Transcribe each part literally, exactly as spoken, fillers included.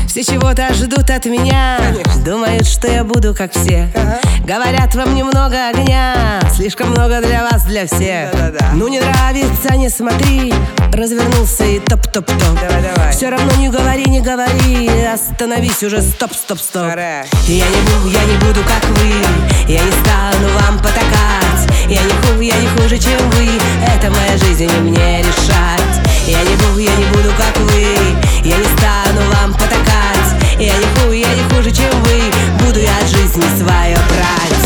Все чего-то ждут от меня. Конечно. Думают, что я буду как все. Ага. Говорят, во мне много огня, слишком много для вас, для всех. Да-да-да. Ну не нравится, не смотри. Развернулся и топ-топ-топ. Давай, давай. Все равно не говори, не говори. Остановись уже, стоп-стоп-стоп. Пора. Я не буду, я не буду как вы. Я не стану вам потакать. Я не хуже, я не хуже, чем вы. Это моя жизнь, и мне решать. Я не буду, я не буду как вы. Я не стану вам потакать. Я не хуже, я не хуже, чем вы. Буду я жизни свою брать.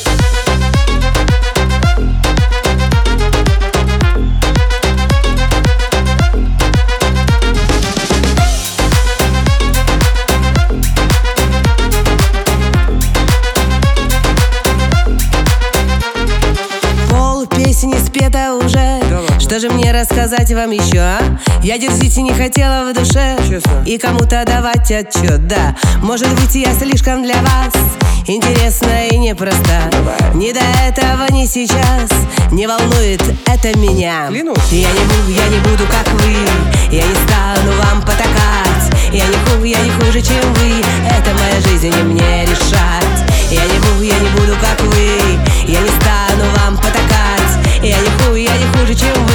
Песни спета уже. Да ладно. Что же мне рассказать вам еще, а? Я дерзить и не хотела в душе. Честно? И кому-то давать отчет, да. Может быть, я слишком для вас интересна и непроста. Давай. Не до этого, не сейчас. Не волнует это меня. Клянусь. Я не буду, я не буду как вы. Я не стану вам потакать. Я не хуже, я не хуже, чем вы. Это моя жизнь, и мне решать. Я не буду, я не буду как вы. Я не стану вам потакать. Я не хуже, я не хуже, чем вы.